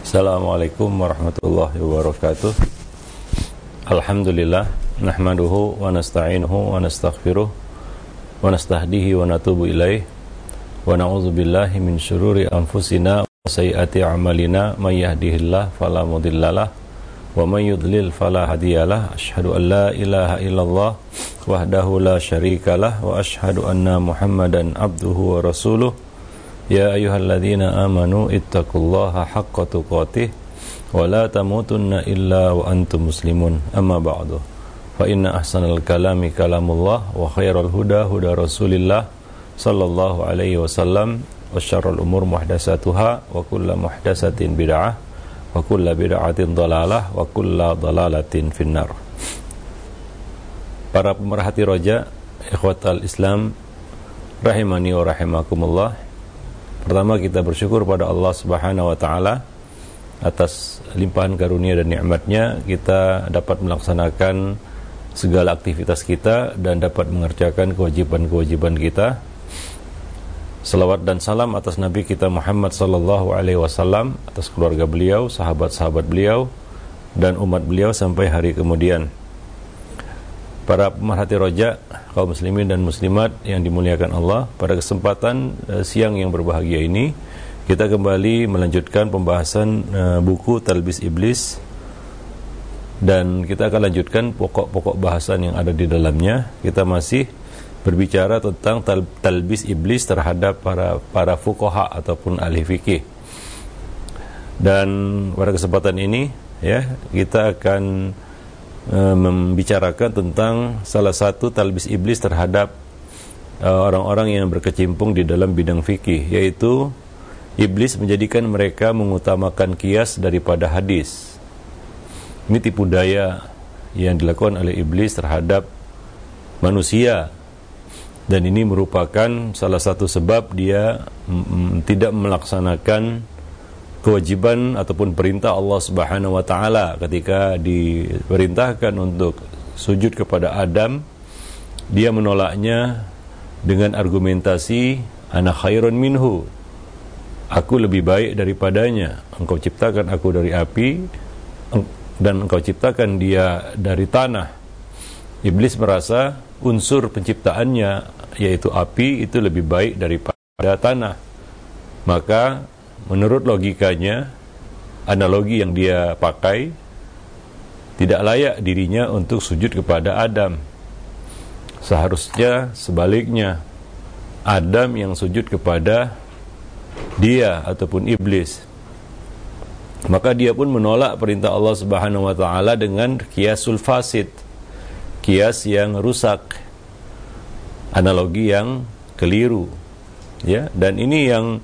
Assalamualaikum warahmatullahi wabarakatuh. Alhamdulillah, nahmaduhu wa nasta'inuhu wa nastaghfiruh wa nastahdihi wa natubu ilaih wa na'udzu billahi min syururi anfusina wa sayyiati a'malina may yahdihillahu fala mudhillalah wa may yudlil fala hadiyalah. Asyhadu an la ilaha illallah wahdahu la syarikalah wa asyhadu anna Muhammadan abduhu wa rasuluh. Ya ayyuhalladzina amanu ittaqullaha haqqa tuqatih wa la tamutunna illa wa antum muslimun. Amma ba'du. Fa inna ahsanal kalami kalamullah wa khairal huda huda Rasulillah sallallahu alaihi wasallam wa syarrul umur muhdatsatuha wa kullu muhdatsatin bid'ah wa kullu bid'atin dhalalah wa kullu dhalalatin finnar. Para pemerhati roja, ikhwatal Islam rahimani wa rahimakumullah. Pertama, kita bersyukur pada Allah Subhanahu wa taala atas limpahan karunia dan nikmatnya kita dapat melaksanakan segala aktivitas kita dan dapat mengerjakan kewajiban-kewajiban kita. Selawat dan salam atas Nabi kita Muhammad sallallahu alaihi wasallam, atas keluarga beliau, sahabat-sahabat beliau dan umat beliau sampai hari kemudian. Para pemerhati roja, kaum muslimin dan muslimat yang dimuliakan Allah, pada kesempatan siang yang berbahagia ini kita kembali melanjutkan pembahasan buku Talbis Iblis, dan kita akan lanjutkan pokok-pokok bahasan yang ada di dalamnya. Kita masih berbicara tentang talbis iblis terhadap para fuqaha ataupun ahli fikih. Dan pada kesempatan ini ya, kita akan membicarakan tentang salah satu talbis iblis terhadap orang-orang yang berkecimpung di dalam bidang fikih, yaitu iblis menjadikan mereka mengutamakan qiyas daripada hadis. Ini tipu daya yang dilakukan oleh iblis terhadap manusia, dan ini merupakan salah satu sebab dia tidak melaksanakan kewajiban ataupun perintah Allah Subhanahu wa taala. Ketika diperintahkan untuk sujud kepada Adam, dia menolaknya dengan argumentasi ana khairun minhu, aku lebih baik daripadanya. Engkau ciptakan aku dari api dan engkau ciptakan dia dari tanah. Iblis merasa unsur penciptaannya, yaitu api, itu lebih baik daripada tanah. Maka menurut logikanya, analogi yang dia pakai, tidak layak dirinya untuk sujud kepada Adam. Seharusnya sebaliknya, Adam yang sujud kepada dia ataupun iblis. Maka dia pun menolak perintah Allah Subhanahu wa taala dengan qiyasul fasid, qiyas yang rusak, analogi yang keliru. Ya, dan ini yang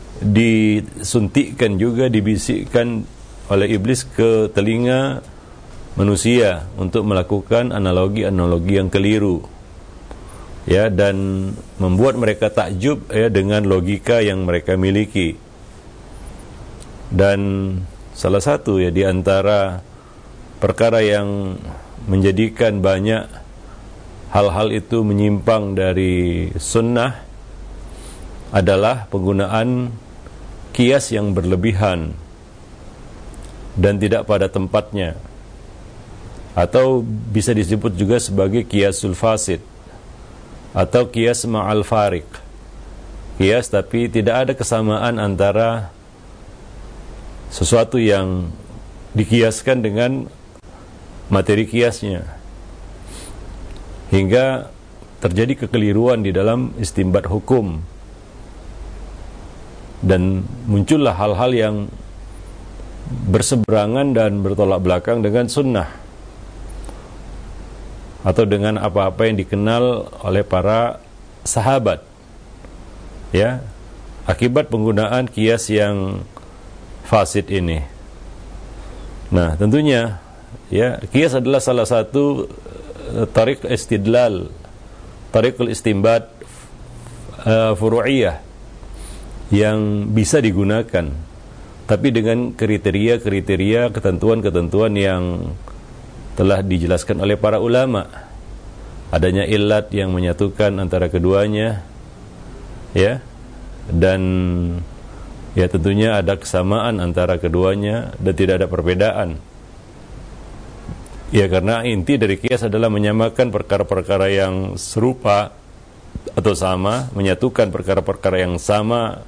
disuntikkan juga, dibisikkan oleh iblis ke telinga manusia untuk melakukan analogi-analogi yang keliru, ya, dan membuat mereka takjub ya dengan logika yang mereka miliki. Dan salah satu ya di antara perkara yang menjadikan banyak hal-hal itu menyimpang dari sunnah adalah penggunaan qiyas yang berlebihan dan tidak pada tempatnya, atau bisa disebut juga sebagai qiyasul fasid atau qiyas ma'al fariq, qiyas tapi tidak ada kesamaan antara sesuatu yang dikiaskan dengan materi qiyasnya, hingga terjadi kekeliruan di dalam istinbat hukum, dan muncullah hal-hal yang berseberangan dan bertolak belakang dengan sunnah atau dengan apa-apa yang dikenal oleh para sahabat, ya, akibat penggunaan qiyas yang fasid ini. Nah, tentunya ya, qiyas adalah salah satu tariq istidlal, tariqul istinbat furu'iyah yang bisa digunakan, tapi dengan kriteria-kriteria, ketentuan-ketentuan yang telah dijelaskan oleh para ulama. Adanya illat yang menyatukan antara keduanya, ya, dan Ya tentunya ada kesamaan antara keduanya dan tidak ada perbedaan. Ya karena inti dari qiyas adalah menyamakan perkara-perkara yang serupa atau sama, menyatukan perkara-perkara yang sama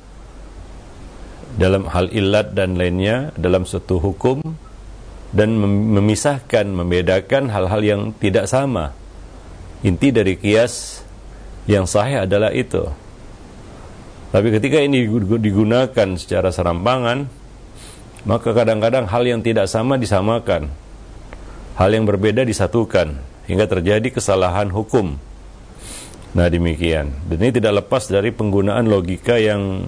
dalam hal illat dan lainnya dalam suatu hukum, dan memisahkan, membedakan hal-hal yang tidak sama. Inti dari qiyas yang sahih adalah itu. Tapi ketika ini digunakan secara serampangan, maka kadang-kadang hal yang tidak sama disamakan, hal yang berbeda disatukan, hingga terjadi kesalahan hukum. Nah demikian. Dan ini tidak lepas dari penggunaan logika yang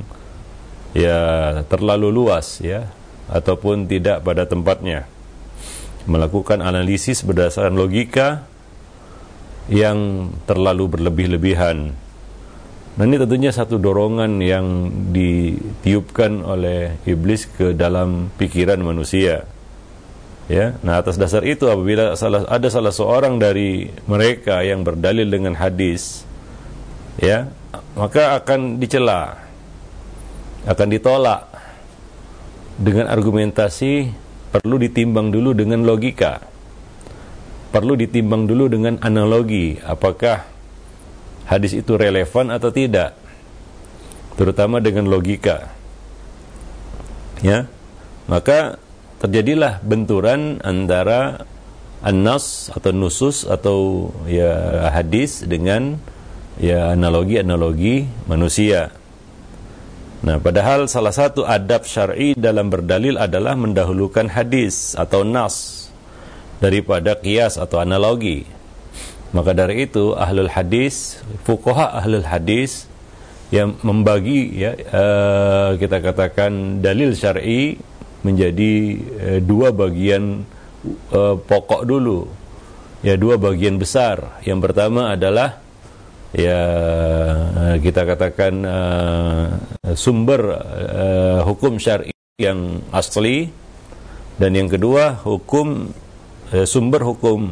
ya terlalu luas ya, ataupun tidak pada tempatnya. Melakukan analisis berdasarkan logika yang terlalu berlebih-lebihan. Nah ini tentunya satu dorongan yang ditiupkan oleh iblis ke dalam pikiran manusia. Ya, nah atas dasar itu apabila ada salah seorang dari mereka yang berdalil dengan hadis, ya, maka akan dicela, akan ditolak dengan argumentasi perlu ditimbang dulu dengan logika, perlu ditimbang dulu dengan analogi, apakah hadis itu relevan atau tidak, terutama dengan logika. Ya, maka terjadilah benturan antara an-nas atau nusus atau ya hadis dengan ya analogi-analogi manusia. Nah, padahal salah satu adab syar'i dalam berdalil adalah mendahulukan hadis atau nas daripada qiyas atau analogi. Maka dari itu ahlul hadis, fuqaha ahlul hadis yang membagi ya kita katakan dalil syar'i menjadi dua bagian pokok dulu. Ya, dua bagian besar. Yang pertama adalah ya kita katakan sumber hukum syar'i yang asli, dan yang kedua hukum sumber hukum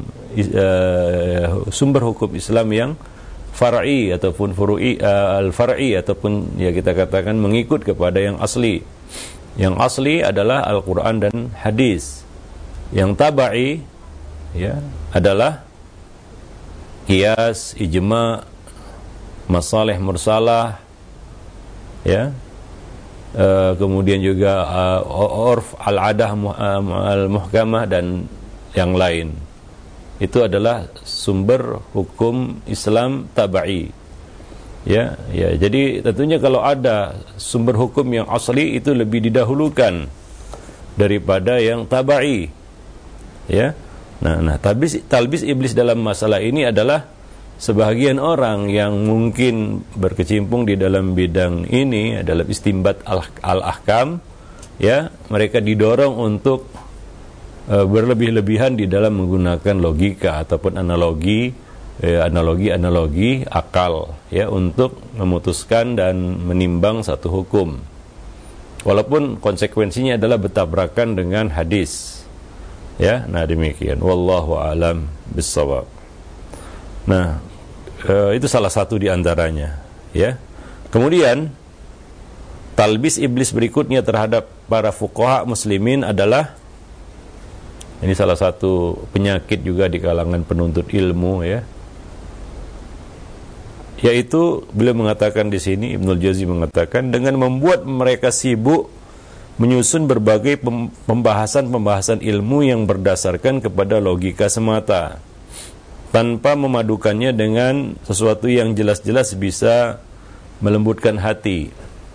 Islam yang far'i ataupun furu'i, al-far'i ataupun ya kita katakan mengikut kepada yang asli. Yang asli adalah Al-Quran dan hadis. Yang tabai ya adalah qiyas, ijma', masalih mursalah, ya, kemudian juga urf, al-adah al-muhkamah dan yang lain. Itu adalah sumber hukum Islam tabai. Ya, jadi tentunya kalau ada sumber hukum yang asli itu lebih didahulukan daripada yang tabai. Ya. Nah, talbis iblis dalam masalah ini adalah sebagian orang yang mungkin berkecimpung di dalam bidang ini, dalam istimbat al-ahkam, ya, mereka didorong untuk berlebih-lebihan di dalam menggunakan logika ataupun analogi akal ya untuk memutuskan dan menimbang satu hukum, walaupun konsekuensinya adalah bertabrakan dengan hadis ya. Nah demikian, wallahu alam bissawab. Nah itu salah satu di antaranya ya. Kemudian talbis iblis berikutnya terhadap para fuqaha muslimin adalah, ini salah satu penyakit juga di kalangan penuntut ilmu ya, yaitu beliau mengatakan di sini, Ibnul Jauzi mengatakan, dengan membuat mereka sibuk menyusun berbagai pembahasan ilmu yang berdasarkan kepada logika semata, tanpa memadukannya dengan sesuatu yang jelas-jelas bisa melembutkan hati.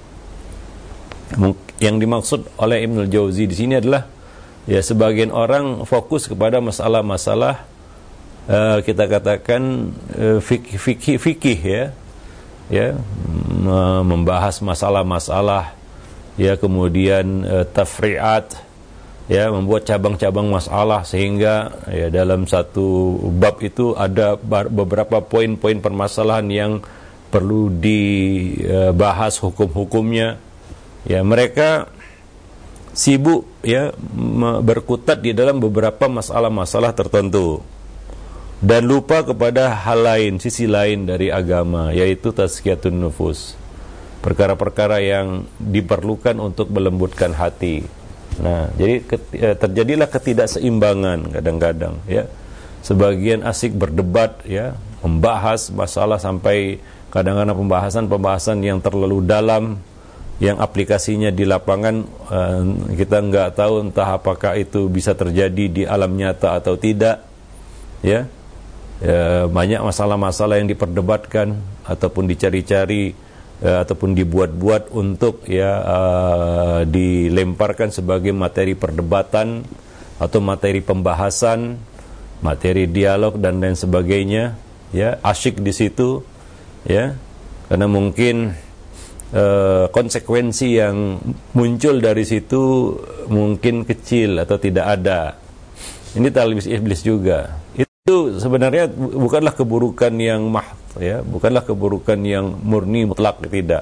Yang dimaksud oleh Ibnul Jauzi di sini adalah ya sebagian orang fokus kepada masalah-masalah kita katakan fikih ya, membahas masalah-masalah ya, kemudian tafri'at ya, membuat cabang-cabang masalah sehingga ya dalam satu bab itu ada beberapa poin-poin permasalahan yang perlu dibahas hukum-hukumnya ya. Mereka sibuk ya berkutat di dalam beberapa masalah-masalah tertentu dan lupa kepada hal lain, sisi lain dari agama, yaitu tazkiyatun nufus, perkara-perkara yang diperlukan untuk melembutkan hati. Nah, jadi terjadilah ketidakseimbangan kadang-kadang, ya. Sebagian asik berdebat, ya, membahas masalah sampai kadang-kadang pembahasan yang terlalu dalam, yang aplikasinya di lapangan kita nggak tahu entah apakah itu bisa terjadi di alam nyata atau tidak, ya. Banyak masalah-masalah yang diperdebatkan ataupun dicari-cari ataupun dibuat-buat untuk dilemparkan sebagai materi perdebatan atau materi pembahasan, materi dialog dan lain sebagainya, ya, asyik di situ, ya, karena mungkin konsekuensi yang muncul dari situ mungkin kecil atau tidak ada. Ini talbis iblis juga. Itu sebenarnya bukanlah keburukan yang ya, bukanlah keburukan yang murni mutlak, tidak.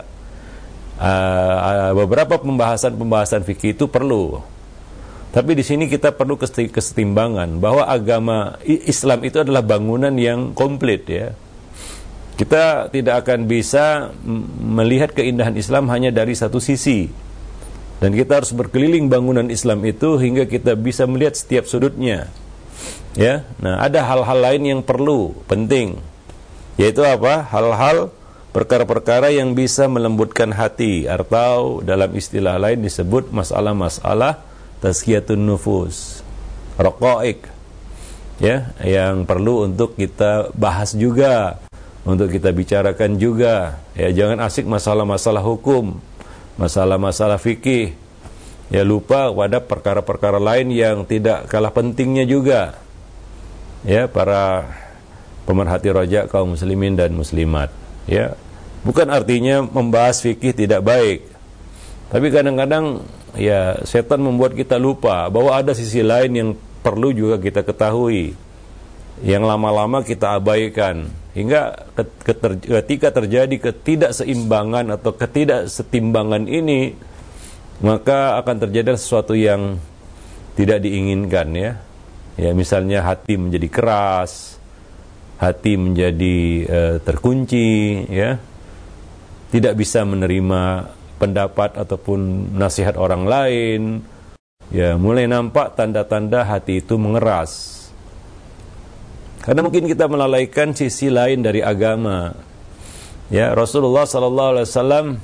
Beberapa pembahasan fikih itu perlu. Tapi di sini kita perlu kesetimbangan bahwa agama Islam itu adalah bangunan yang komplit, ya. Kita tidak akan bisa melihat keindahan Islam hanya dari satu sisi. Dan kita harus berkeliling bangunan Islam itu hingga kita bisa melihat setiap sudutnya. Ya, nah ada hal-hal lain yang penting, yaitu apa? Hal-hal perkara-perkara yang bisa melembutkan hati, atau dalam istilah lain disebut masalah-masalah tazkiyatun nufus, raqaiq, ya, yang perlu untuk kita bahas juga, untuk kita bicarakan juga. Ya, jangan asik masalah-masalah hukum, masalah-masalah fikih, ya, lupa pada perkara-perkara lain yang tidak kalah pentingnya juga. Ya, para pemerhati rojak kaum muslimin dan muslimat, ya, bukan artinya membahas fikih tidak baik, tapi kadang-kadang, ya, setan membuat kita lupa bahwa ada sisi lain yang perlu juga kita ketahui, yang lama-lama kita abaikan, hingga ketika terjadi ketidakseimbangan atau ketidaksetimbangan ini, maka akan terjadi sesuatu yang tidak diinginkan, ya. Ya, misalnya hati menjadi keras, hati menjadi terkunci, ya, tidak bisa menerima pendapat ataupun nasihat orang lain, ya, mulai nampak tanda-tanda hati itu mengeras. Karena mungkin kita melalaikan sisi lain dari agama. Ya, Rasulullah SAW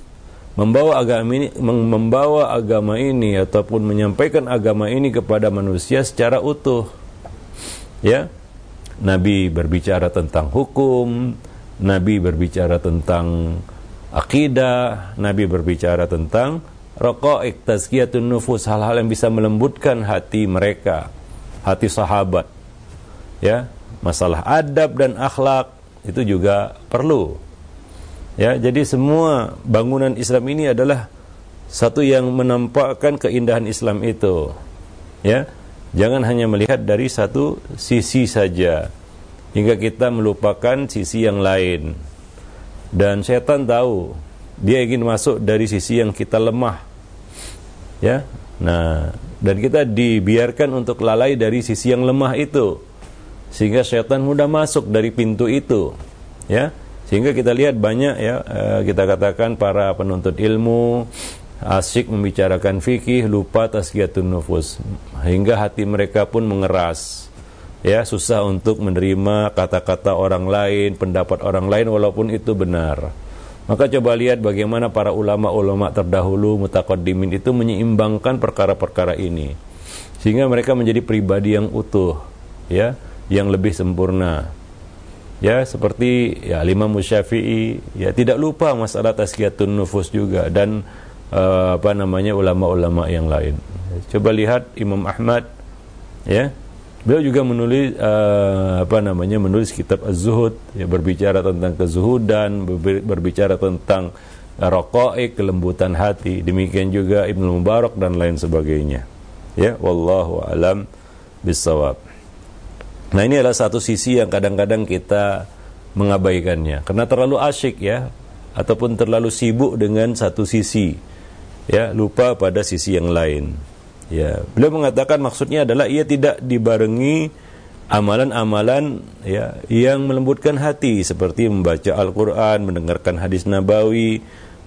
membawa agama ini ataupun menyampaikan agama ini kepada manusia secara utuh. Ya, Nabi berbicara tentang hukum, Nabi berbicara tentang akidah, Nabi berbicara tentang raqaiq, tazkiyatun nufus, hal-hal yang bisa melembutkan hati mereka, hati sahabat. Ya, masalah adab dan akhlak itu juga perlu. Ya, jadi semua bangunan Islam ini adalah satu yang menampakkan keindahan Islam itu. Ya, jangan hanya melihat dari satu sisi saja hingga kita melupakan sisi yang lain. Dan setan tahu, dia ingin masuk dari sisi yang kita lemah. Ya. Nah, dan kita dibiarkan untuk lalai dari sisi yang lemah itu, sehingga setan mudah masuk dari pintu itu. Ya. Sehingga kita lihat banyak, ya, kita katakan para penuntut ilmu asyik membicarakan fikih, lupa tazkiyatun nufus, hingga hati mereka pun mengeras. Ya, susah untuk menerima kata-kata orang lain, pendapat orang lain walaupun itu benar. Maka coba lihat bagaimana para ulama-ulama terdahulu mutaqaddimin itu menyeimbangkan perkara-perkara ini, sehingga mereka menjadi pribadi yang utuh, ya, yang lebih sempurna. Ya, seperti, ya, Imam Syafi'i, ya, tidak lupa masalah tazkiyatun nufus juga, dan ulama-ulama yang lain. Coba lihat Imam Ahmad, ya, beliau juga menulis menulis kitab Az-Zuhud, ya, berbicara tentang kezuhudan, berbicara tentang raqaiq, kelembutan hati. Demikian juga Ibnu Mubarak dan lain sebagainya. Ya, wallahu alam bissawab. Nah, ini adalah satu sisi yang kadang-kadang kita mengabaikannya karena terlalu asyik, ya, ataupun terlalu sibuk dengan satu sisi, ya, lupa pada sisi yang lain. Ya, beliau mengatakan maksudnya adalah ia tidak dibarengi amalan-amalan, ya, yang melembutkan hati seperti membaca Al-Qur'an, mendengarkan hadis nabawi,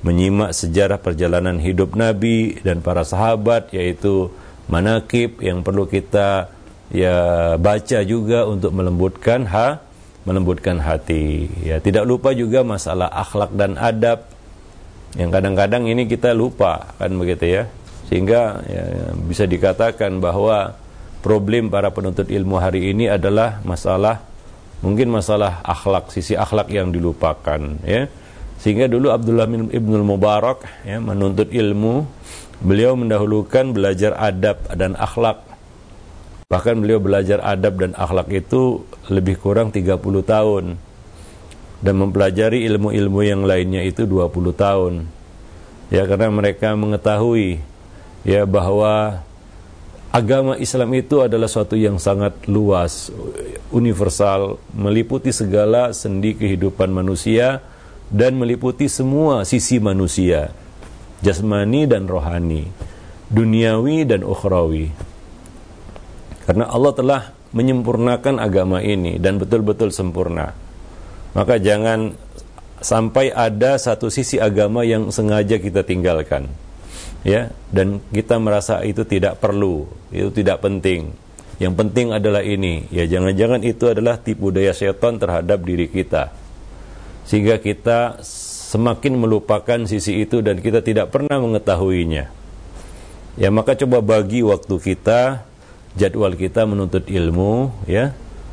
menyimak sejarah perjalanan hidup Nabi dan para sahabat, yaitu manaqib yang perlu kita baca juga untuk melembutkan hati. Ya, tidak lupa juga masalah akhlak dan adab yang kadang-kadang ini kita lupa, kan begitu ya. Sehingga bisa dikatakan bahwa problem para penuntut ilmu hari ini adalah mungkin masalah akhlak, sisi akhlak yang dilupakan, ya. Sehingga dulu Abdullah ibnul Mubarak menuntut ilmu, beliau mendahulukan belajar adab dan akhlak. Bahkan beliau belajar adab dan akhlak itu lebih kurang 30 tahun. Dan mempelajari ilmu-ilmu yang lainnya itu 20 tahun. Ya, karena mereka mengetahui bahwa agama Islam itu adalah suatu yang sangat luas, universal, meliputi segala sendi kehidupan manusia dan meliputi semua sisi manusia, jasmani dan rohani, duniawi dan ukhrawi. Karena Allah telah menyempurnakan agama ini dan betul-betul sempurna. Maka jangan sampai ada satu sisi agama yang sengaja kita tinggalkan, ya, dan kita merasa itu tidak perlu, itu tidak penting. Yang penting adalah ini, ya, jangan-jangan itu adalah tipu daya setan terhadap diri kita, sehingga kita semakin melupakan sisi itu dan kita tidak pernah mengetahuinya. Ya, maka coba bagi waktu kita, jadwal kita menuntut ilmu, ya,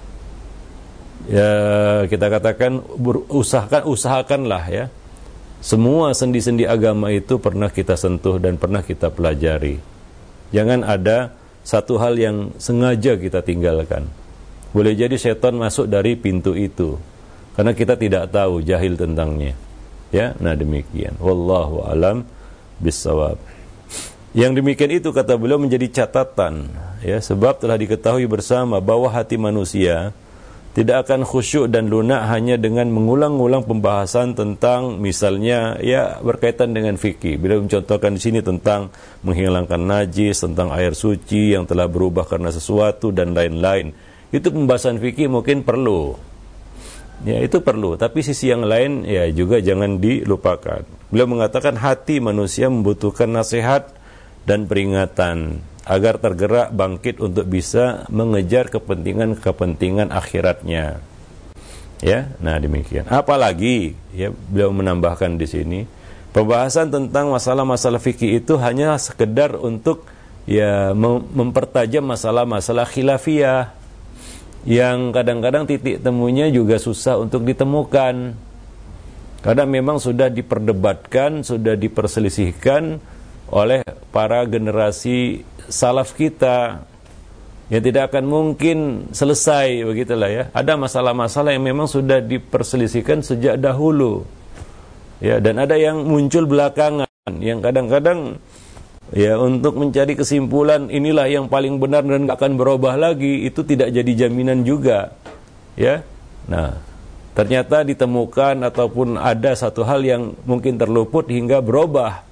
kita katakan usahakanlah, ya, semua sendi-sendi agama itu pernah kita sentuh dan pernah kita pelajari. Jangan ada satu hal yang sengaja kita tinggalkan. Boleh jadi setan masuk dari pintu itu karena kita tidak tahu, jahil tentangnya. Ya, nah demikian. Wallahu alam bissawab. Yang demikian itu kata beliau menjadi catatan, ya, sebab telah diketahui bersama bahwa hati manusia tidak akan khusyuk dan lunak hanya dengan mengulang-ulang pembahasan tentang misalnya berkaitan dengan fikih. Bila mencontohkan di sini tentang menghilangkan najis, tentang air suci yang telah berubah karena sesuatu dan lain-lain. Itu pembahasan fikih mungkin perlu. Ya, itu perlu, tapi sisi yang lain juga jangan dilupakan. Beliau mengatakan hati manusia membutuhkan nasihat dan peringatan agar tergerak bangkit untuk bisa mengejar kepentingan akhiratnya. Ya, nah demikian. Apalagi beliau menambahkan di sini, pembahasan tentang masalah-masalah fikih itu hanya sekedar untuk mempertajam masalah-masalah khilafiyah yang kadang-kadang titik temunya juga susah untuk ditemukan. Karena memang sudah diperdebatkan, sudah diperselisihkan oleh para generasi salaf kita, yang tidak akan mungkin selesai, begitulah ya. Ada masalah-masalah yang memang sudah diperselisihkan sejak dahulu, ya, dan ada yang muncul belakangan, yang kadang-kadang untuk mencari kesimpulan inilah yang paling benar dan gak akan berubah lagi, itu tidak jadi jaminan juga, ya. Nah, ternyata ditemukan ataupun ada satu hal yang mungkin terluput hingga berubah.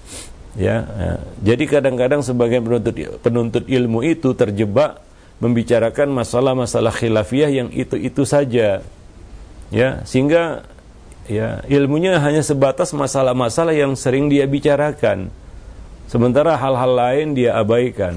Jadi kadang-kadang sebagian penuntut ilmu itu terjebak membicarakan masalah-masalah khilafiyah yang itu saja, ya, sehingga ilmunya hanya sebatas masalah-masalah yang sering dia bicarakan, sementara hal-hal lain dia abaikan.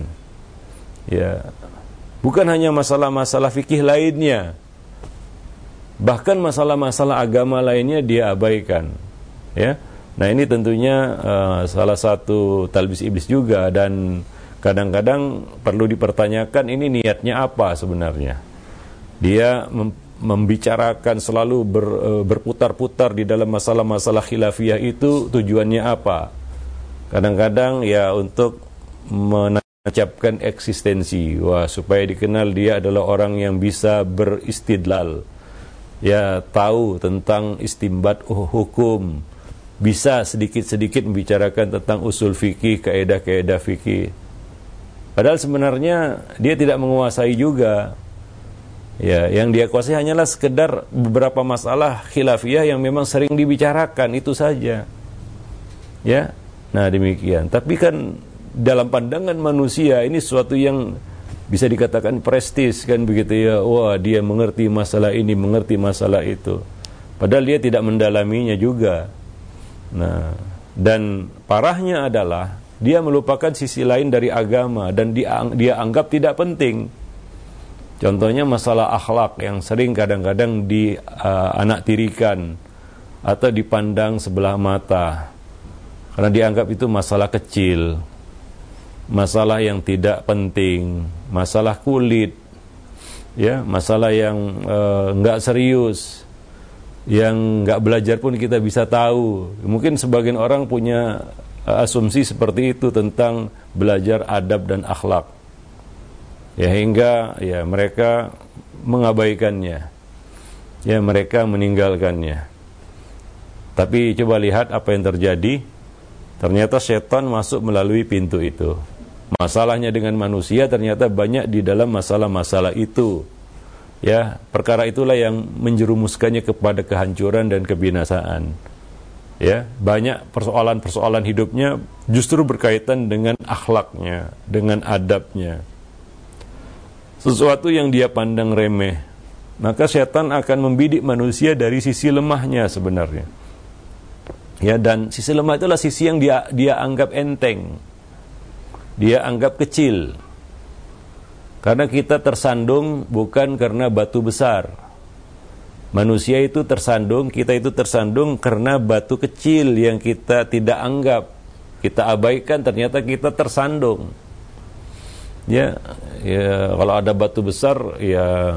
Bukan hanya masalah-masalah fikih lainnya, bahkan masalah-masalah agama lainnya dia abaikan, ya. Nah, ini tentunya salah satu talbis iblis juga, dan kadang-kadang perlu dipertanyakan ini niatnya apa sebenarnya. Dia membicarakan selalu berputar-putar di dalam masalah-masalah khilafiyah itu tujuannya apa? Kadang-kadang untuk menancapkan eksistensi, supaya dikenal dia adalah orang yang bisa beristidlal, tahu tentang istimbat hukum, bisa sedikit-sedikit membicarakan tentang usul fikih, kaedah-kaedah fikih. Padahal sebenarnya dia tidak menguasai juga. Yang dia kuasai hanyalah sekedar beberapa masalah khilafiyah yang memang sering dibicarakan, itu saja. Nah demikian. Tapi kan dalam pandangan manusia ini sesuatu yang bisa dikatakan prestis, kan begitu ya. Wah, dia mengerti masalah ini, mengerti masalah itu. Padahal dia tidak mendalaminya juga. Nah, Dan parahnya adalah dia melupakan sisi lain dari agama dan dia anggap tidak penting. Contohnya masalah akhlak yang sering kadang-kadang dianaktirikan atau dipandang sebelah mata karena dianggap itu masalah kecil, masalah yang tidak penting, masalah kulit, ya, masalah yang nggak serius, yang nggak belajar pun kita bisa tahu. Mungkin sebagian orang punya asumsi seperti itu tentang belajar adab dan akhlak, ya, hingga ya mereka mengabaikannya, ya, mereka meninggalkannya. Tapi coba lihat apa yang terjadi. Ternyata setan masuk melalui pintu itu. Masalahnya dengan manusia ternyata banyak di dalam masalah-masalah itu. Ya, perkara itulah yang menjerumuskannya kepada kehancuran dan kebinasaan. Ya, banyak persoalan-persoalan hidupnya justru berkaitan dengan akhlaknya, dengan adabnya. Sesuatu yang dia pandang remeh, maka setan akan membidik manusia dari sisi lemahnya sebenarnya. Ya, dan sisi lemah itulah sisi yang dia anggap enteng. Dia anggap kecil. Karena kita tersandung bukan karena batu besar. Manusia itu tersandung, kita itu tersandung karena batu kecil yang kita tidak anggap, kita abaikan, ternyata kita tersandung. Ya, kalau ada batu besar, ya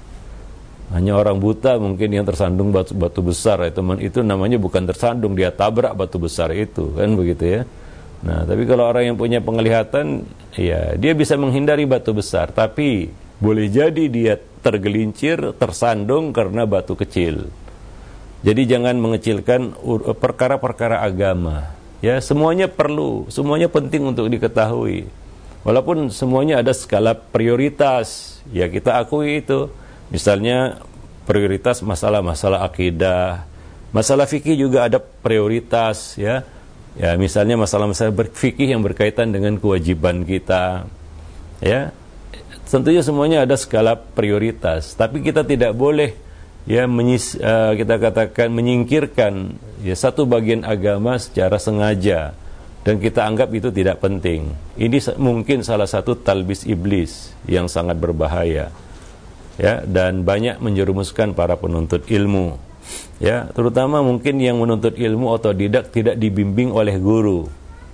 hanya orang buta mungkin yang tersandung batu besar. Itu namanya bukan tersandung, dia tabrak batu besar itu, kan begitu ya. Nah, tapi kalau orang yang punya penglihatan, ya dia bisa menghindari batu besar, tapi boleh jadi dia tergelincir, tersandung karena batu kecil. Jadi jangan mengecilkan perkara-perkara agama. Ya, semuanya perlu, semuanya penting untuk diketahui. Walaupun semuanya ada skala prioritas, ya kita akui itu. Misalnya prioritas masalah-masalah akidah, masalah fikih juga ada prioritas, ya. Ya, misalnya masalah-masalah fikih yang berkaitan dengan kewajiban kita, ya. Tentunya semuanya ada skala prioritas, tapi kita tidak boleh, ya, kita katakan menyingkirkan, ya, satu bagian agama secara sengaja dan kita anggap itu tidak penting. Ini mungkin salah satu talbis iblis yang sangat berbahaya. Ya, dan banyak menjerumuskan para penuntut ilmu, ya, terutama mungkin yang menuntut ilmu otodidak, tidak dibimbing oleh guru,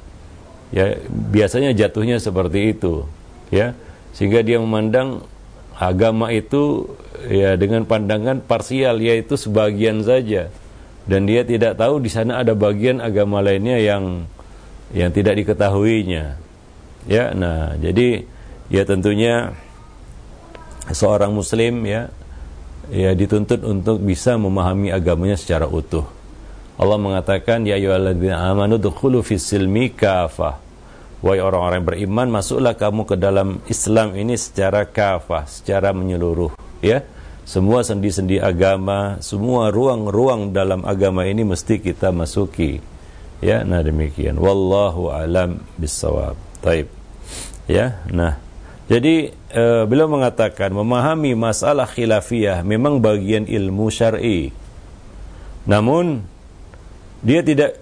ya, biasanya jatuhnya seperti itu, ya, sehingga dia memandang agama itu, ya, dengan pandangan parsial, yaitu sebagian saja, dan dia tidak tahu di sana ada bagian agama lainnya yang tidak diketahuinya, ya. Nah, jadi ya tentunya seorang muslim, ya dituntut untuk bisa memahami agamanya secara utuh. Allah mengatakan, ya ayyuhalladzina amanu dukhulu fis-silmi kafah. Wahai orang-orang beriman, masuklah kamu ke dalam Islam ini secara kafah, secara menyeluruh, ya. Semua sendi-sendi agama, semua ruang-ruang dalam agama ini mesti kita masuki. Ya, nah demikian. Wallahu alam bissawab. Taib. Ya, nah. Jadi beliau mengatakan memahami masalah khilafiyah memang bagian ilmu syar'i. Namun dia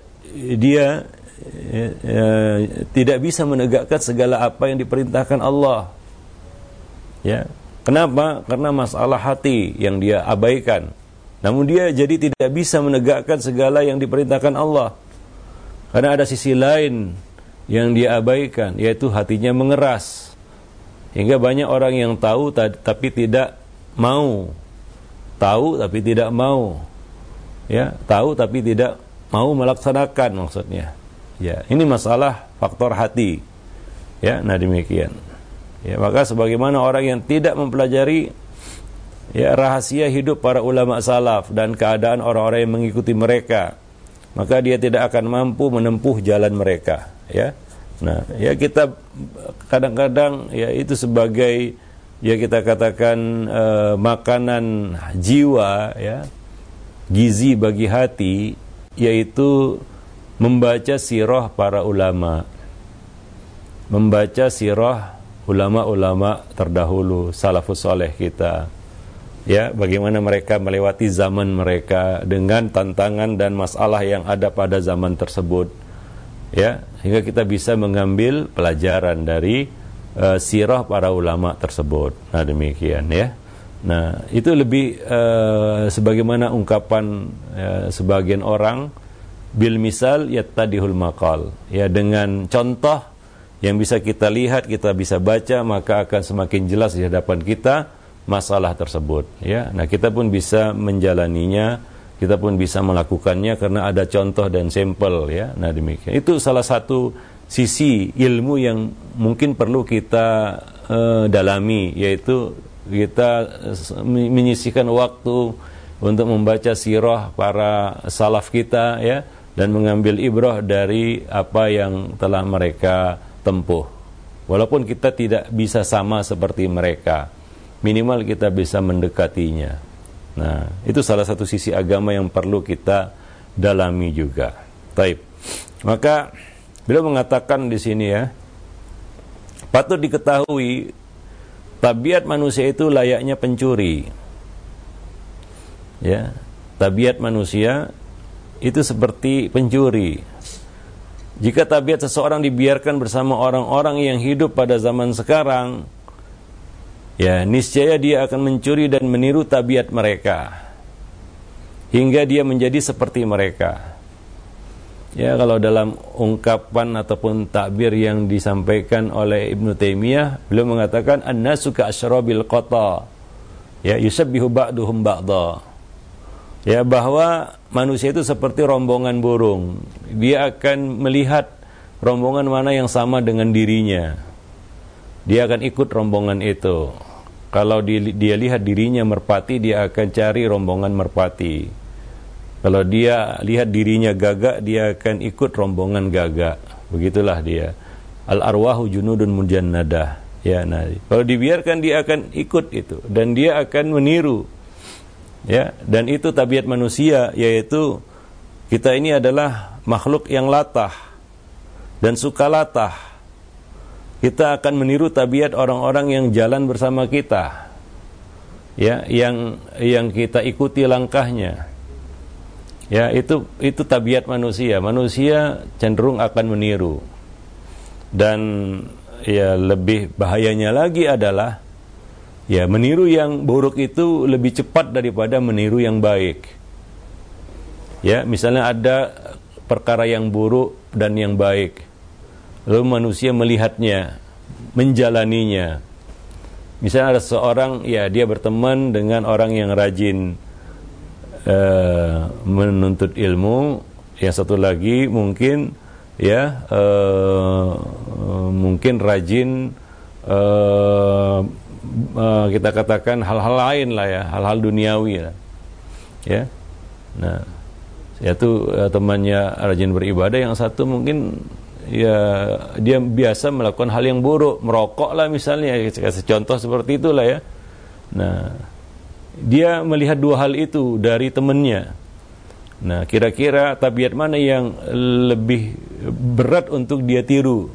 tidak bisa menegakkan segala apa yang diperintahkan Allah. Ya. Kenapa? Karena masalah hati yang dia abaikan. Namun dia jadi tidak bisa menegakkan segala yang diperintahkan Allah. Karena ada sisi lain yang dia abaikan, yaitu hatinya mengeras. Hingga banyak orang yang tahu tapi tidak mau. Tahu tapi tidak mau. Ya, tahu tapi tidak mau melaksanakan maksudnya. Ya, ini masalah faktor hati. Ya, nah demikian. Ya, maka sebagaimana orang yang tidak mempelajari, ya, rahasia hidup para ulama salaf dan keadaan orang-orang yang mengikuti mereka, maka dia tidak akan mampu menempuh jalan mereka, ya. Nah, ya kita kadang-kadang, ya, itu sebagai, ya, kita katakan makanan jiwa, ya, gizi bagi hati, yaitu membaca sirah para ulama, membaca sirah ulama-ulama terdahulu, salafus saleh kita, ya, bagaimana mereka melewati zaman mereka dengan tantangan dan masalah yang ada pada zaman tersebut. Ya, sehingga kita bisa mengambil pelajaran dari sirah para ulama tersebut. Nah, demikian ya. Nah, itu lebih sebagaimana ungkapan sebagian orang, bil misal yattadihul maqal. Ya, dengan contoh yang bisa kita lihat, kita bisa baca, maka akan semakin jelas di hadapan kita masalah tersebut. Ya, nah kita pun bisa menjalaninya, kita pun bisa melakukannya karena ada contoh dan sampel. Ya, nah demikian. Itu salah satu sisi ilmu yang mungkin perlu kita dalami, yaitu kita menyisihkan waktu untuk membaca sirah para salaf kita, ya, dan mengambil ibrah dari apa yang telah mereka tempuh. Walaupun kita tidak bisa sama seperti mereka, minimal kita bisa mendekatinya. Nah, itu salah satu sisi agama yang perlu kita dalami juga. Taib. Maka beliau mengatakan di sini, ya, patut diketahui tabiat manusia itu layaknya pencuri. Ya, tabiat manusia itu seperti pencuri. Jika tabiat seseorang dibiarkan bersama orang-orang yang hidup pada zaman sekarang, ya, niscaya dia akan mencuri dan meniru tabiat mereka hingga dia menjadi seperti mereka. Ya, kalau dalam ungkapan ataupun takbir yang disampaikan oleh Ibnu Taimiyah, beliau mengatakan an-nasu ka'asyrabil qata, ya, yusabbihu ba'duhum ba'dha. Ya, bahwa manusia itu seperti rombongan burung. Dia akan melihat rombongan mana yang sama dengan dirinya. Dia akan ikut rombongan itu. Kalau dia lihat dirinya merpati, dia akan cari rombongan merpati. Kalau dia lihat dirinya gagak, dia akan ikut rombongan gagak. Begitulah dia. Al-arwahu junudun mujannadah. Ya, nah, kalau dibiarkan dia akan ikut itu dan dia akan meniru. Ya, dan itu tabiat manusia, yaitu kita ini adalah makhluk yang latah dan suka latah. Kita akan meniru tabiat orang-orang yang jalan bersama kita. Ya, yang kita ikuti langkahnya. Ya, itu tabiat manusia. Manusia cenderung akan meniru. Dan ya, lebih bahayanya lagi adalah, ya, meniru yang buruk itu lebih cepat daripada meniru yang baik. Ya, misalnya ada perkara yang buruk dan yang baik, lalu manusia melihatnya, menjalaninya. Misalnya ada seorang, ya, dia berteman dengan orang yang rajin menuntut ilmu, yang satu lagi mungkin, ya, mungkin rajin kita katakan hal-hal lain lah, ya, hal-hal duniawi lah. Ya, nah, yaitu temannya rajin beribadah, yang satu mungkin, ya, dia biasa melakukan hal yang buruk, merokok lah misalnya, kasih contoh seperti itulah, ya. Nah, dia melihat dua hal itu dari temannya. Nah, kira-kira tabiat mana yang lebih berat untuk dia tiru?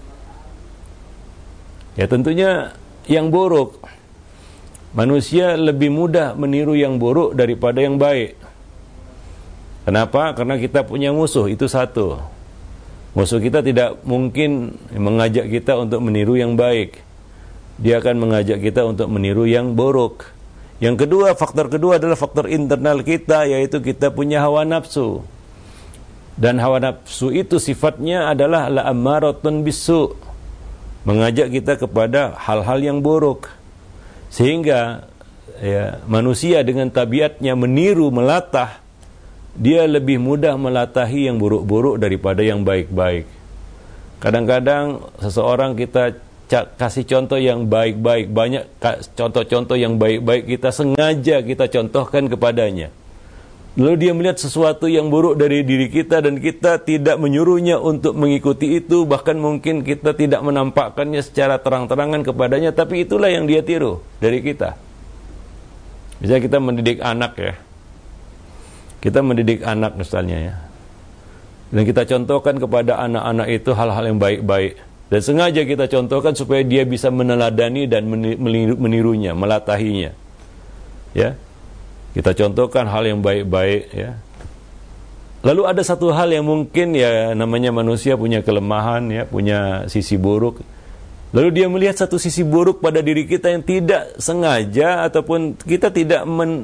Ya, tentunya yang buruk. Manusia lebih mudah meniru yang buruk daripada yang baik. Kenapa? Karena kita punya musuh, itu satu. Musuh kita tidak mungkin mengajak kita untuk meniru yang baik. Dia akan mengajak kita untuk meniru yang buruk. Yang kedua, faktor kedua adalah faktor internal kita, yaitu kita punya hawa nafsu. Dan hawa nafsu itu sifatnya adalah la'ammaratun bisu', mengajak kita kepada hal-hal yang buruk. Sehingga, ya, manusia dengan tabiatnya meniru, melatah, dia lebih mudah melatahi yang buruk-buruk daripada yang baik-baik. Kadang-kadang seseorang kita kasih contoh yang baik-baik, banyak contoh-contoh yang baik-baik kita sengaja kita contohkan kepadanya. Lalu dia melihat sesuatu yang buruk dari diri kita dan kita tidak menyuruhnya untuk mengikuti itu, bahkan mungkin kita tidak menampakkannya secara terang-terangan kepadanya, tapi itulah yang dia tiru dari kita. Misalnya kita mendidik anak, ya. Kita mendidik anak misalnya, ya. Dan kita contohkan kepada anak-anak itu hal-hal yang baik-baik. Dan sengaja kita contohkan supaya dia bisa meneladani dan menirunya, melatahinya. Ya. Kita contohkan hal yang baik-baik, ya. Lalu ada satu hal yang mungkin ya namanya manusia punya kelemahan ya, punya sisi buruk. Lalu dia melihat satu sisi buruk pada diri kita yang tidak sengaja ataupun kita tidak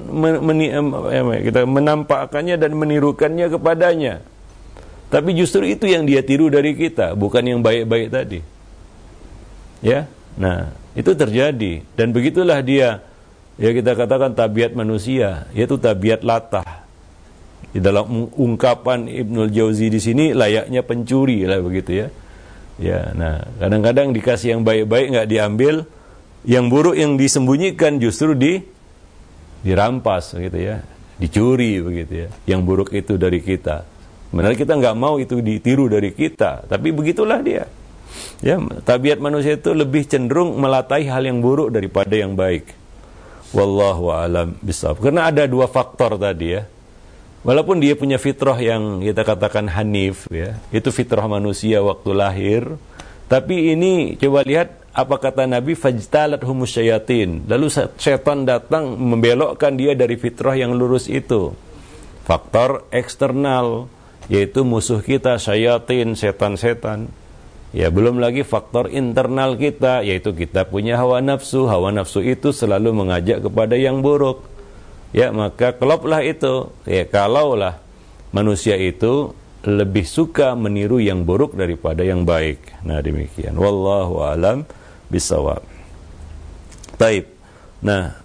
kita menampakkannya dan menirukannya kepadanya. Tapi justru itu yang dia tiru dari kita, bukan yang baik-baik tadi. Ya, nah itu terjadi dan begitulah dia. Ya kita katakan tabiat manusia, yaitu tabiat latah. Di dalam ungkapan Ibnul Jauzi di sini layaknya pencuri lah begitu ya. Ya, nah kadang-kadang dikasih yang baik-baik nggak diambil, yang buruk yang disembunyikan justru dirampas gitu ya, dicuri begitu ya. Yang buruk itu dari kita. Sebenarnya kita nggak mau itu ditiru dari kita, tapi begitulah dia. Ya, tabiat manusia itu lebih cenderung melatai hal yang buruk daripada yang baik. Wallahu a'lam bishawab. Karena ada dua faktor tadi ya. Walaupun dia punya fitrah yang kita katakan hanif ya, itu fitrah manusia waktu lahir, tapi ini coba lihat apa kata Nabi, fajtalathumus syayatin. Lalu setan datang membelokkan dia dari fitrah yang lurus itu. Faktor eksternal yaitu musuh kita syayatin, setan-setan. Ya, belum lagi faktor internal kita, yaitu kita punya hawa nafsu. Hawa nafsu itu selalu mengajak kepada yang buruk. Ya, maka kloplah itu. Ya, kalaulah manusia itu lebih suka meniru yang buruk daripada yang baik. Nah, demikian. Wallahu a'lam bishawab. Taib. Nah,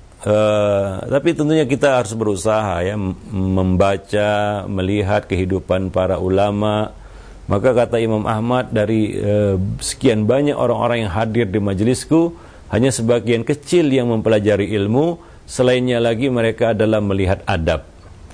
tapi tentunya kita harus berusaha ya membaca, melihat kehidupan para ulama. Maka kata Imam Ahmad, dari sekian banyak orang-orang yang hadir di majelisku, hanya sebagian kecil yang mempelajari ilmu, selainnya lagi mereka adalah melihat adab.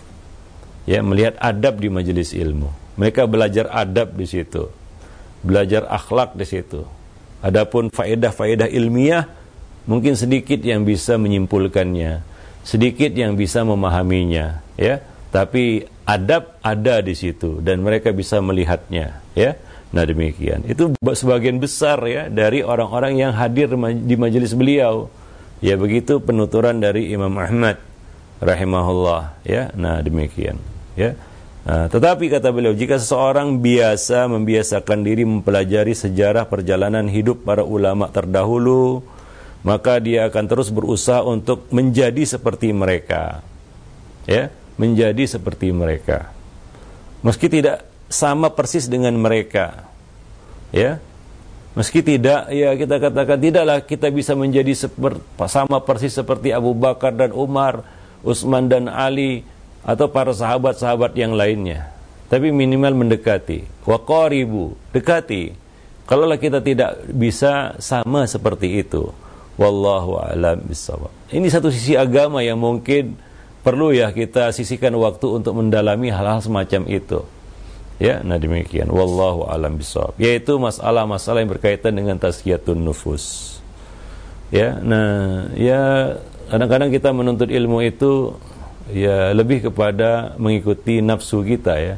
Ya, melihat adab di majelis ilmu. Mereka belajar adab di situ. Belajar akhlak di situ. Adapun faedah-faedah ilmiah, mungkin sedikit yang bisa menyimpulkannya, sedikit yang bisa memahaminya, ya. Tapi adab ada di situ dan mereka bisa melihatnya, ya. Nah, demikian. Itu sebagian besar ya dari orang-orang yang hadir di majelis beliau. Ya, begitu penuturan dari Imam Ahmad rahimahullah, ya. Nah, demikian, ya. Nah, tetapi kata beliau, jika seseorang membiasakan diri mempelajari sejarah perjalanan hidup para ulama terdahulu, maka dia akan terus berusaha untuk menjadi seperti mereka. Ya, menjadi seperti mereka. Meski tidak sama persis dengan mereka. Ya. Meski tidak, ya kita katakan tidaklah kita bisa menjadi sama persis seperti Abu Bakar dan Umar, Utsman dan Ali, atau para sahabat-sahabat yang lainnya. Tapi minimal mendekati. Wa qaribu, dekati. Kalaulah kita tidak bisa sama seperti itu. Wallahu a'lam bishawab. Ini satu sisi agama yang mungkin perlu ya kita sisihkan waktu untuk mendalami hal-hal semacam itu. Ya, nah demikian. Wallahu a'lam bishawab. Yaitu masalah-masalah yang berkaitan dengan tazkiyatun nufus. Ya, nah ya kadang-kadang kita menuntut ilmu itu ya lebih kepada mengikuti nafsu kita ya.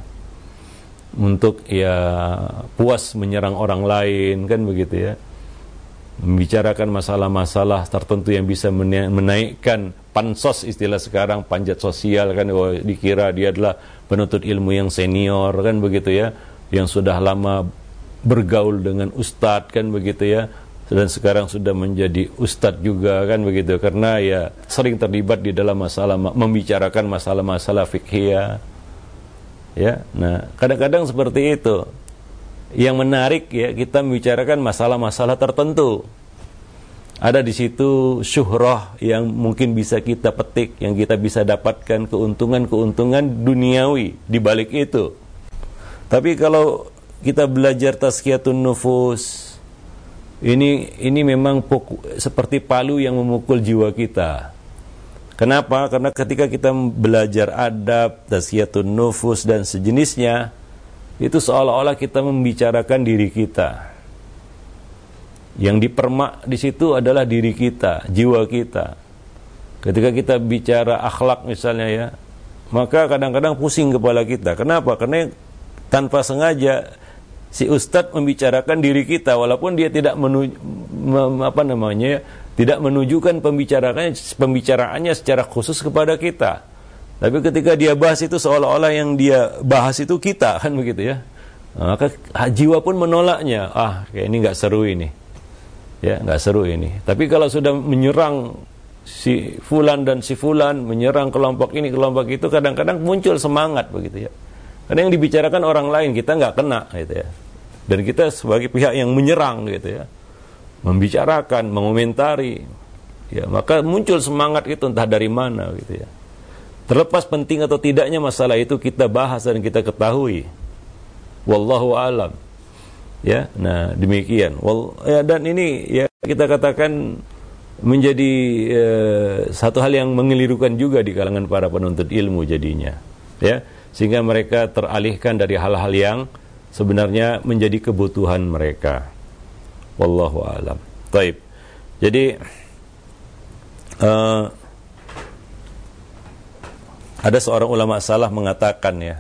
Untuk ya puas menyerang orang lain kan begitu ya. Membicarakan masalah-masalah tertentu yang bisa menaikkan pansos, istilah sekarang panjat sosial kan, dikira dia adalah penuntut ilmu yang senior kan begitu ya, yang sudah lama bergaul dengan ustadz kan begitu ya, dan sekarang sudah menjadi ustadz juga kan begitu, karena ya sering terlibat di dalam masalah, membicarakan masalah-masalah fiqhiyah ya. Nah, kadang-kadang seperti itu. Yang menarik ya, kita membicarakan masalah-masalah tertentu. Ada di situ syuhrah yang mungkin bisa kita petik, yang kita bisa dapatkan keuntungan-keuntungan duniawi di balik itu. Tapi kalau kita belajar tazkiyatun nufus, ini memang seperti palu yang memukul jiwa kita. Kenapa? Karena ketika kita belajar adab, tazkiyatun nufus dan sejenisnya, itu seolah-olah kita membicarakan diri kita. Yang dipermak di situ adalah diri kita, jiwa kita. Ketika kita bicara akhlak misalnya ya, maka kadang-kadang pusing kepala kita. Kenapa? Karena tanpa sengaja si ustadz membicarakan diri kita, walaupun dia tidak tidak menunjukkan pembicaraannya secara khusus kepada kita. Tapi ketika dia bahas itu seolah-olah yang dia bahas itu kita, kan begitu ya. Maka jiwa pun menolaknya. Kayak ini nggak seru ini. Ya, nggak seru ini. Tapi kalau sudah menyerang si fulan dan si fulan, menyerang kelompok ini, kelompok itu, kadang-kadang muncul semangat begitu ya. Karena yang dibicarakan orang lain, kita nggak kena gitu ya. Dan kita sebagai pihak yang menyerang gitu ya, membicarakan, mengomentari, ya, maka muncul semangat itu entah dari mana gitu ya. Terlepas penting atau tidaknya masalah itu kita bahas dan kita ketahui. Wallahu alam. Ya, nah demikian. Dan ini ya kita katakan menjadi satu hal yang mengelirukan juga di kalangan para penuntut ilmu jadinya. Ya, sehingga mereka teralihkan dari hal-hal yang sebenarnya menjadi kebutuhan mereka. Wallahu alam. Taib. Jadi ada seorang ulama salaf mengatakan ya,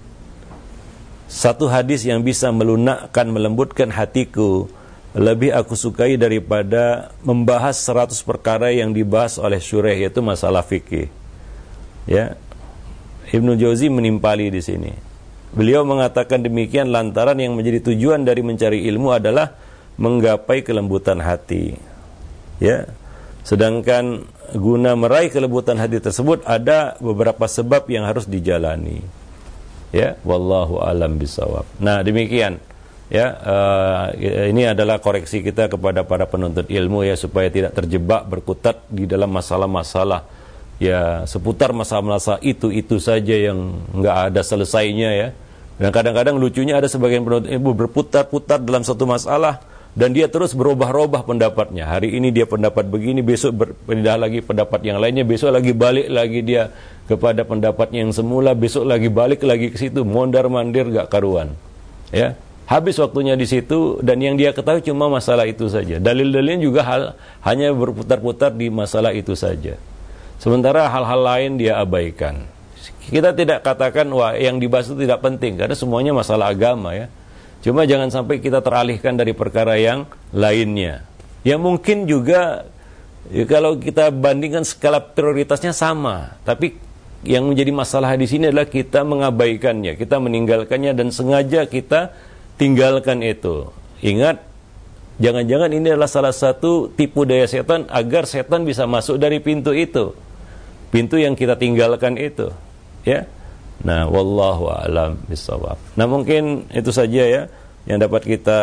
satu hadis yang bisa melunakkan, melembutkan hatiku lebih aku sukai daripada membahas 100 perkara yang dibahas oleh syuraih, yaitu masalah fikih. Ya, Ibnu Jauzi menimpali di sini. Beliau mengatakan demikian lantaran yang menjadi tujuan dari mencari ilmu adalah menggapai kelembutan hati. Ya. Sedangkan guna meraih kelembutan hati tersebut ada beberapa sebab yang harus dijalani. Ya, wallahu alam bisawab. Nah, demikian. Ya, ini adalah koreksi kita kepada para penuntut ilmu ya, supaya tidak terjebak berkutat di dalam masalah-masalah ya seputar masalah-masalah itu saja yang enggak ada selesainya ya. Dan kadang-kadang lucunya ada sebagian penuntut ilmu berputar-putar dalam satu masalah dan dia terus berubah-ubah pendapatnya. Hari ini dia pendapat begini, besok berpindah lagi pendapat yang lainnya, besok lagi balik lagi dia kepada pendapatnya yang semula, besok lagi balik lagi ke situ, mondar-mandir gak karuan. Ya, habis waktunya di situ dan yang dia ketahui cuma masalah itu saja. Dalil-dalilnya juga hanya berputar-putar di masalah itu saja. Sementara hal-hal lain dia abaikan. Kita tidak katakan wah yang dibahas itu tidak penting, karena semuanya masalah agama ya. Cuma jangan sampai kita teralihkan dari perkara yang lainnya. Ya mungkin juga ya, kalau kita bandingkan skala prioritasnya sama, tapi yang menjadi masalah di sini adalah kita mengabaikannya, kita meninggalkannya dan sengaja kita tinggalkan itu. Ingat, jangan-jangan ini adalah salah satu tipu daya setan agar setan bisa masuk dari pintu itu. Pintu yang kita tinggalkan itu, ya. Nah, wallahu a'lam bishawab. Nah, mungkin itu saja ya yang dapat kita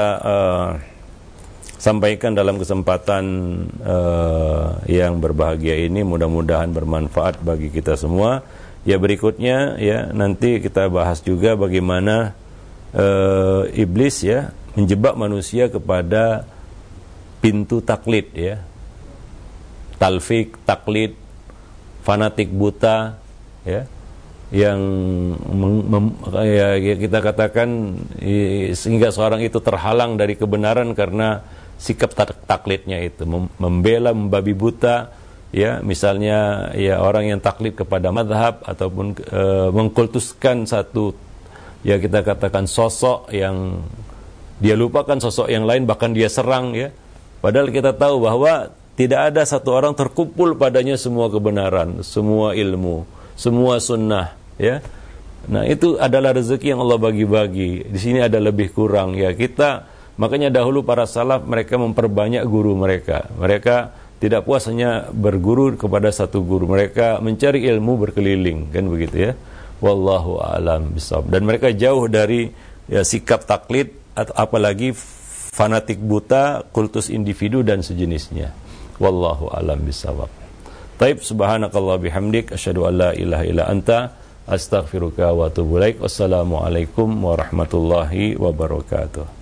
sampaikan dalam kesempatan yang berbahagia ini. Mudah-mudahan bermanfaat bagi kita semua. Ya, berikutnya ya nanti kita bahas juga bagaimana iblis ya menjebak manusia kepada pintu taklid ya. Talfik, taklid, fanatik buta ya. Yang kita katakan sehingga seorang itu terhalang dari kebenaran karena sikap taklidnya itu, membela, membabi buta ya, misalnya ya orang yang taklid kepada mazhab ataupun mengkultuskan satu ya kita katakan sosok yang dia lupakan sosok yang lain, bahkan dia serang ya, padahal kita tahu bahwa tidak ada satu orang terkumpul padanya semua kebenaran, semua ilmu, semua sunnah ya. Nah, itu adalah rezeki yang Allah bagi-bagi. Di sini ada lebih kurang ya. Kita makanya dahulu para salaf mereka memperbanyak guru mereka. Mereka tidak puas hanya berguru kepada satu guru. Mereka mencari ilmu berkeliling, kan begitu ya. Wallahu a'lam bishawab. Dan mereka jauh dari ya sikap taklid atau apalagi fanatik buta, kultus individu dan sejenisnya. Wallahu a'lam bishawab. Taib, subhanakallah bihamdik, asyhadu an la ilaha illa anta, astaghfiruka wa atubu ilaik. Wassalamualaikum warahmatullahi wabarakatuh.